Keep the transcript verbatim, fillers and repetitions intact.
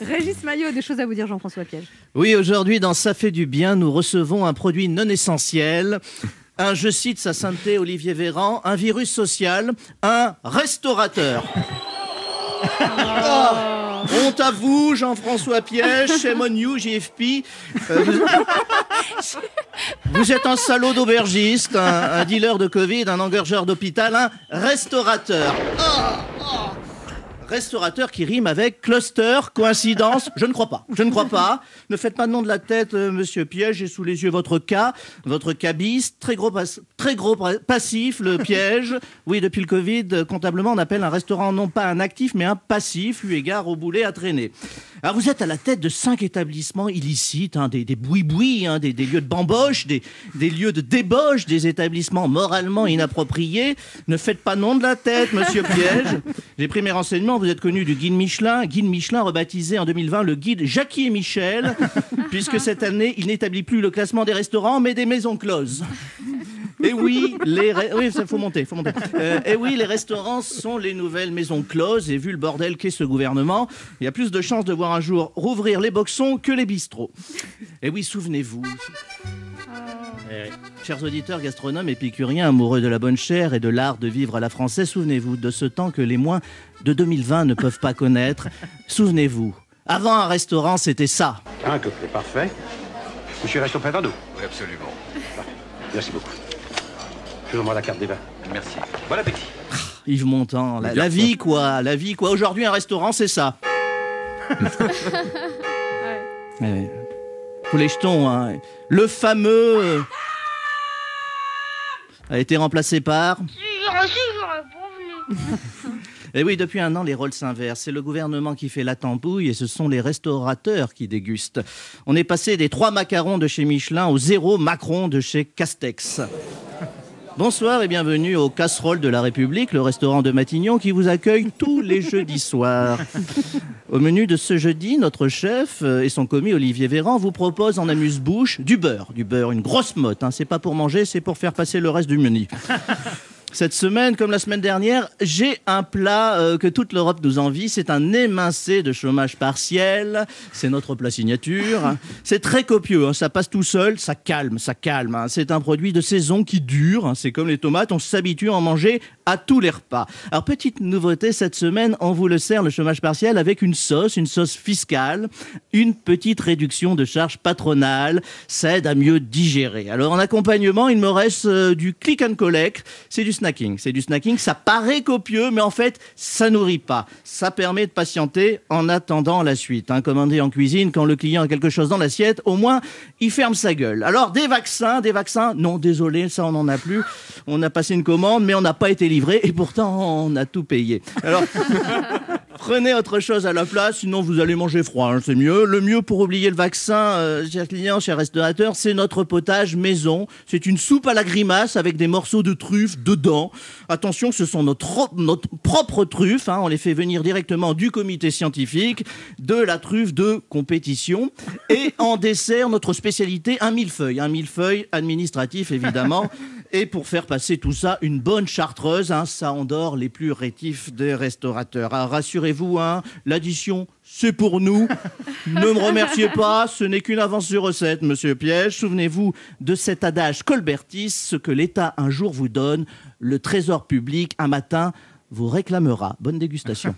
Régis Maillot, des choses à vous dire, Jean-François Piège. Oui, aujourd'hui, dans Ça fait du bien, nous recevons un produit non essentiel. Un, je cite sa sainteté Olivier Véran, un virus social, un restaurateur. Oh, honte à vous, Jean-François Piège, shame on you, J F P. Euh, vous... vous êtes un salaud d'aubergiste, un, un dealer de Covid, un engorgeur d'hôpital, un restaurateur. Oh, oh. Restaurateur qui rime avec cluster, coïncidence, je ne crois pas, je ne crois pas. Ne faites pas de nom de la tête, euh, monsieur Piège, j'ai sous les yeux votre cas, votre cabis, très gros, pas- très gros passif, le Piège. Oui, depuis le Covid, euh, comptablement, on appelle un restaurant non pas un actif, mais un passif, eu égard au boulet à traîner. Alors vous êtes à la tête de cinq établissements illicites, hein, des, des boui-boui, hein, des, des lieux de bamboche, des, des lieux de débauche, des établissements moralement inappropriés. Ne faites pas nom de la tête, monsieur Piège. J'ai pris mes renseignements, vous êtes connu du guide Michelin, guide Michelin rebaptisé en deux mille vingt le guide Jackie et Michel, puisque cette année, il n'établit plus le classement des restaurants, mais des maisons closes. Et oui, les re... oui, ça faut monter, faut monter. Euh, et oui, les restaurants sont les nouvelles maisons closes. Et vu le bordel qu'est ce gouvernement, il y a plus de chances de voir un jour rouvrir les boxons que les bistrots. Et oui, souvenez-vous. Eh, chers auditeurs gastronomes épicuriens amoureux de la bonne chair et de l'art de vivre à la française, souvenez-vous de ce temps que les moins de deux mille vingt ne peuvent pas connaître. Souvenez-vous, avant un restaurant, c'était ça. Un couplet parfait. Monsieur reste auprès d'un dos. Oui, absolument. Merci beaucoup. Je vous envoie la carte des vins. Merci. Bon appétit. Yves Montand, la, la vie quoi, la vie quoi. Aujourd'hui, un restaurant, c'est ça. Ouais. Pour les jetons, hein. Le fameux euh, a été remplacé par. Et oui, depuis un an, les rôles s'inversent. C'est le gouvernement qui fait la tambouille et ce sont les restaurateurs qui dégustent. On est passé des trois macarons de chez Michelin au zéro Macron de chez Castex. Bonsoir et bienvenue au Casserole de la République, le restaurant de Matignon qui vous accueille tous les jeudis soirs. Au menu de ce jeudi, notre chef et son commis Olivier Véran vous proposent en amuse-bouche du beurre. Du beurre, une grosse motte. Hein. C'est pas pour manger, c'est pour faire passer le reste du menu. Cette semaine, comme la semaine dernière, j'ai un plat euh, que toute l'Europe nous envie. C'est un émincé de chômage partiel. C'est notre plat signature. C'est très copieux, hein. Ça passe tout seul, ça calme, ça calme. Hein. C'est un produit de saison qui dure. Hein. C'est comme les tomates, on s'habitue à en manger à tous les repas. Alors, petite nouveauté cette semaine, on vous le sert, le chômage partiel, avec une sauce, une sauce fiscale, une petite réduction de charges patronales. Ça aide à mieux digérer. Alors, en accompagnement, il me reste euh, du click and collect. C'est du snacking. C'est du snacking, ça paraît copieux, mais en fait, ça nourrit pas. Ça permet de patienter en attendant la suite. Hein. Commander en cuisine, quand le client a quelque chose dans l'assiette, au moins, il ferme sa gueule. Alors, des vaccins, des vaccins, non, désolé, ça, on n'en a plus. On a passé une commande, mais on n'a pas été livré, et pourtant, on a tout payé. Alors, prenez autre chose à la place, sinon vous allez manger froid, hein, c'est mieux. Le mieux pour oublier le vaccin, euh, chers clients, chers restaurateurs, c'est notre potage maison. C'est une soupe à la grimace avec des morceaux de truffe dedans. Attention, ce sont notre, notre propre truffe, hein, on les fait venir directement du comité scientifique, de la truffe de compétition. Et en dessert, notre spécialité, un millefeuille. Un millefeuille administratif, évidemment. Et pour faire passer tout ça, une bonne chartreuse, hein, ça endort les plus rétifs des restaurateurs. Alors, rassurez-vous, hein, l'addition, c'est pour nous. Ne me remerciez pas, ce n'est qu'une avance sur recette, monsieur Piège. Souvenez-vous de cet adage colbertiste, ce que l'État un jour vous donne, le trésor public un matin vous réclamera. Bonne dégustation.